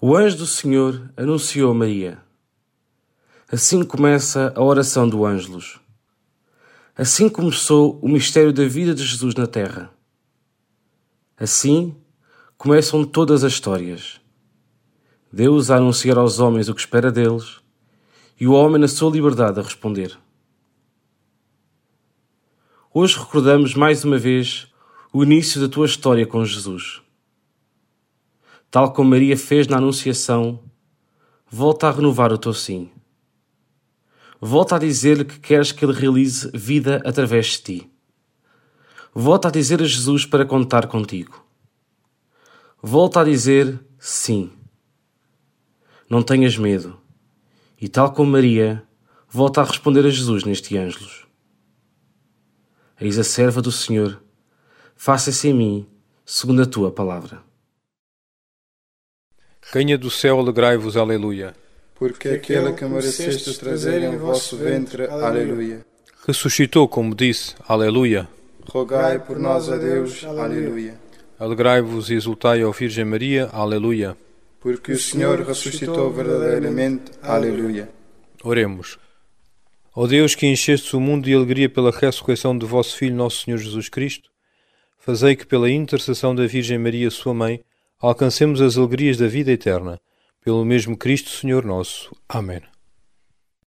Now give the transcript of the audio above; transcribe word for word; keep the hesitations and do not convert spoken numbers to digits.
O anjo do Senhor anunciou a Maria. Assim começa a oração do Ângelus. Assim começou o mistério da vida de Jesus na terra. Assim começam todas as histórias. Deus a anunciar aos homens o que espera deles e o homem na sua liberdade a responder. Hoje recordamos mais uma vez o início da tua história com Jesus. Tal como Maria fez na Anunciação, volta a renovar o teu sim. Volta a dizer-lhe que queres que ele realize vida através de ti. Volta a dizer a Jesus para contar contigo. Volta a dizer sim. Não tenhas medo. E tal como Maria, volta a responder a Jesus neste Ângelus. Eis a serva do Senhor, faça-se em mim segundo a tua palavra. Rainha do céu, alegrai-vos, aleluia. Porque aquele que mereceste trazer em vosso ventre, aleluia. Ressuscitou, como disse, aleluia. Rogai por nós a Deus, aleluia. Alegrai-vos e exultai, ó Virgem Maria, aleluia. Porque o Senhor ressuscitou verdadeiramente, aleluia. Oremos. Ó Deus, que enchestes o mundo de alegria pela ressurreição de vosso Filho, nosso Senhor Jesus Cristo, fazei que pela intercessão da Virgem Maria, sua mãe, alcancemos as alegrias da vida eterna. Pelo mesmo Cristo, Senhor nosso. Amém.